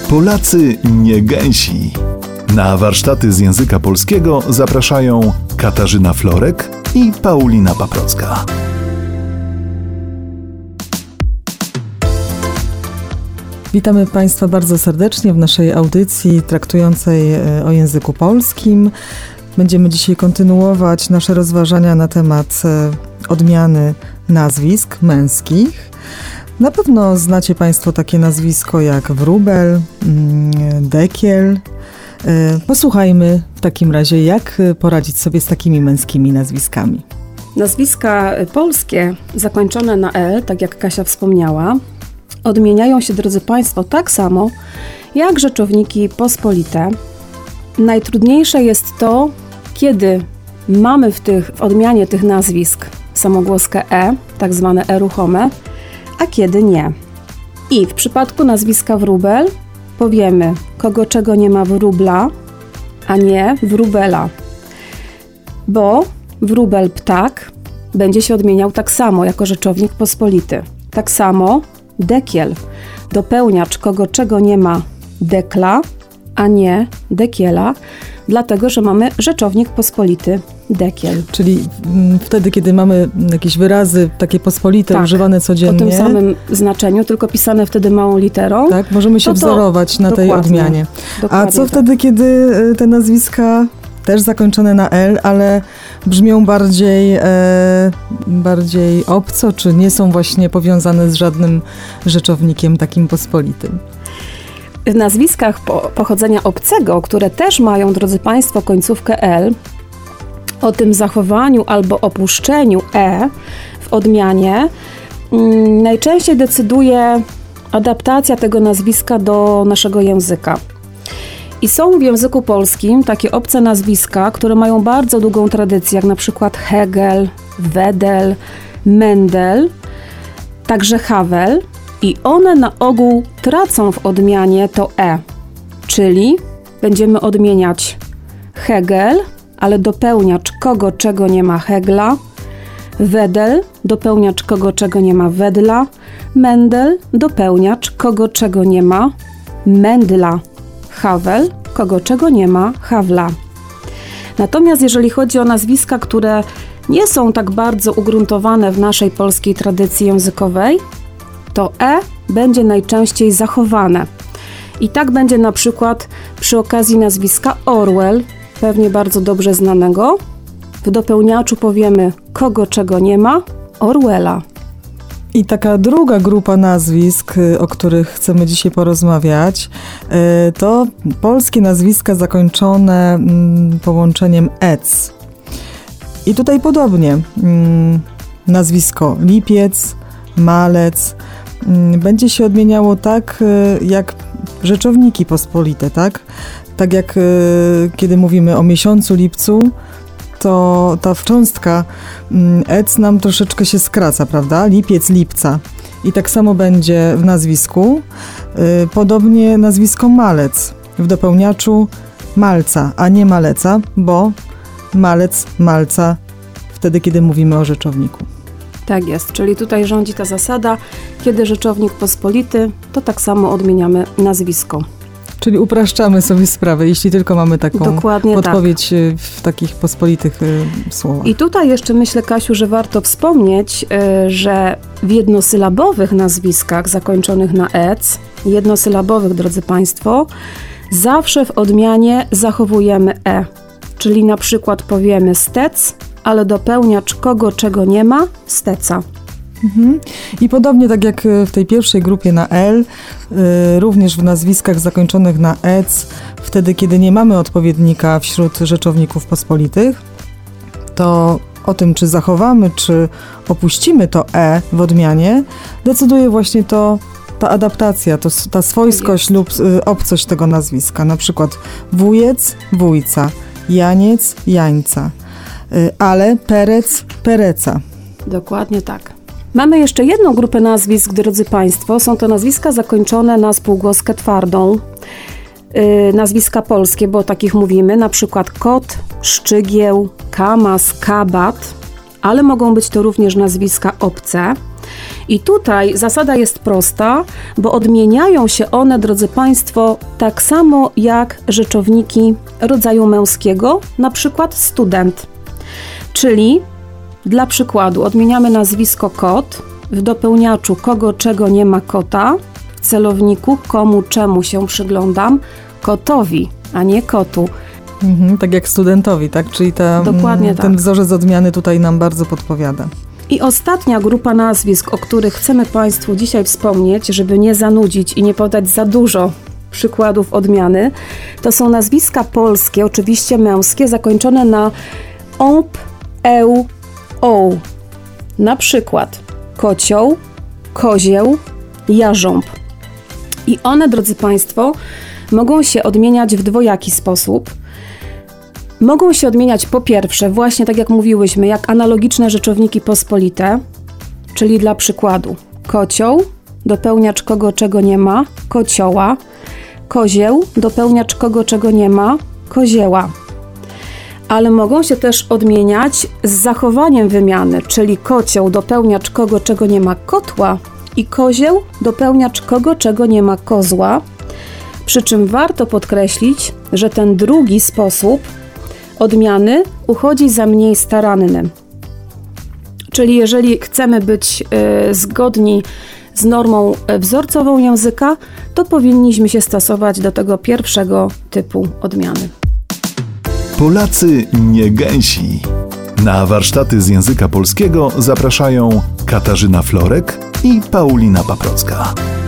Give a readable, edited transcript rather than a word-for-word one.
Polacy nie gęsi. Na warsztaty z języka polskiego zapraszają Katarzyna Florek i Paulina Paprocka. Witamy Państwa bardzo serdecznie w naszej audycji traktującej o języku polskim. Będziemy dzisiaj kontynuować nasze rozważania na temat odmiany nazwisk męskich. Na pewno znacie Państwo takie nazwisko jak wróbel, dekiel. Posłuchajmy w takim razie, jak poradzić sobie z takimi męskimi nazwiskami. Nazwiska polskie zakończone na L, tak jak Kasia wspomniała, odmieniają się, drodzy Państwo, tak samo jak rzeczowniki pospolite. Najtrudniejsze jest to, kiedy mamy w odmianie tych nazwisk samogłoskę E, tak zwane E ruchome, a kiedy nie. I w przypadku nazwiska wróbel powiemy, kogo czego nie ma wróbla, a nie wróbela. Bo wróbel ptak będzie się odmieniał tak samo jako rzeczownik pospolity. Tak samo dekiel, dopełniacz kogo czego nie ma dekla, a nie dekiela, dlatego że mamy rzeczownik pospolity dekiel. Czyli wtedy, kiedy mamy jakieś wyrazy takie pospolite, używane codziennie. O tym samym znaczeniu, tylko pisane wtedy małą literą. Tak, możemy się wzorować na tej odmianie. A co wtedy, kiedy te nazwiska też zakończone na L, ale brzmią bardziej obco, czy nie są właśnie powiązane z żadnym rzeczownikiem takim pospolitym? W nazwiskach pochodzenia obcego, które też mają, drodzy Państwo, końcówkę L, o tym zachowaniu albo opuszczeniu E w odmianie najczęściej decyduje adaptacja tego nazwiska do naszego języka. I są w języku polskim takie obce nazwiska, które mają bardzo długą tradycję, jak na przykład Hegel, Wedel, Mendel, także Havel, i one na ogół tracą w odmianie to E, czyli będziemy odmieniać Hegel, ale dopełniacz kogo czego nie ma Hegla, Wedel, dopełniacz kogo czego nie ma Wedla, Mendel, dopełniacz kogo czego nie ma Mendla, Havel, kogo czego nie ma Hawla. Natomiast jeżeli chodzi o nazwiska, które nie są tak bardzo ugruntowane w naszej polskiej tradycji językowej, to E będzie najczęściej zachowane. I tak będzie na przykład przy okazji nazwiska Orwell, pewnie bardzo dobrze znanego. W dopełniaczu powiemy kogo czego nie ma Orwella. I taka druga grupa nazwisk, o których chcemy dzisiaj porozmawiać, to polskie nazwiska zakończone połączeniem ec. I tutaj podobnie nazwisko Lipiec, Malec będzie się odmieniało tak jak rzeczowniki pospolite, tak? Tak jak kiedy mówimy o miesiącu lipcu, to ta wcząstka ec nam troszeczkę się skraca, prawda? Lipiec, lipca. I tak samo będzie w nazwisku. Podobnie nazwisko Malec w dopełniaczu Malca, a nie Maleca, bo Malec, Malca wtedy, kiedy mówimy o rzeczowniku. Tak jest, czyli tutaj rządzi ta zasada, kiedy rzeczownik pospolity, to tak samo odmieniamy nazwisko. Czyli upraszczamy sobie sprawę, jeśli tylko mamy taką podpowiedź w takich pospolitych słowach. I tutaj jeszcze myślę, Kasiu, że warto wspomnieć, że w jednosylabowych nazwiskach zakończonych na ec, jednosylabowych, drodzy Państwo, zawsze w odmianie zachowujemy E. Czyli na przykład powiemy stec, ale dopełniacz kogo czego nie ma, steca. I podobnie tak jak w tej pierwszej grupie na L, również w nazwiskach zakończonych na ec, wtedy kiedy nie mamy odpowiednika wśród rzeczowników pospolitych, to o tym, czy zachowamy, czy opuścimy to E w odmianie, decyduje właśnie ta adaptacja, ta swojskość lub obcość tego nazwiska. Na przykład wujec, wujca, janiec, jańca, ale perec, pereca. Dokładnie tak. Mamy jeszcze jedną grupę nazwisk, drodzy Państwo. Są to nazwiska zakończone na spółgłoskę twardą. Nazwiska polskie, bo o takich mówimy, na przykład kot, szczygieł, kamas, kabat, ale mogą być to również nazwiska obce. I tutaj zasada jest prosta, bo odmieniają się one, drodzy Państwo, tak samo jak rzeczowniki rodzaju męskiego, na przykład student. Czyli dla przykładu odmieniamy nazwisko kot, w dopełniaczu kogo, czego nie ma kota, w celowniku komu, czemu się przyglądam, kotowi, a nie kotu. Tak jak studentowi, tak? Czyli Dokładnie ten tak. wzorzec odmiany tutaj nam bardzo podpowiada. I ostatnia grupa nazwisk, o których chcemy Państwu dzisiaj wspomnieć, żeby nie zanudzić i nie podać za dużo przykładów odmiany, to są nazwiska polskie, oczywiście męskie, zakończone na ąb, eł, oł. Na przykład kocioł, kozieł, jarząb. I one, drodzy Państwo, mogą się odmieniać w dwojaki sposób. Mogą się odmieniać po pierwsze, właśnie tak jak mówiłyśmy, jak analogiczne rzeczowniki pospolite, czyli dla przykładu kocioł, dopełniacz kogo, czego nie ma, kocioła, kozieł, dopełniacz kogo, czego nie ma, kozieła. Ale mogą się też odmieniać z zachowaniem wymiany, czyli kocioł, dopełniacz kogo, czego nie ma, kotła i kozieł, dopełniacz kogo, czego nie ma, kozła. Przy czym warto podkreślić, że ten drugi sposób odmiany uchodzi za mniej staranny. Czyli jeżeli chcemy być zgodni z normą wzorcową języka, to powinniśmy się stosować do tego pierwszego typu odmiany. Polacy nie gęsi. Na warsztaty z języka polskiego zapraszają Katarzyna Florek i Paulina Paprocka.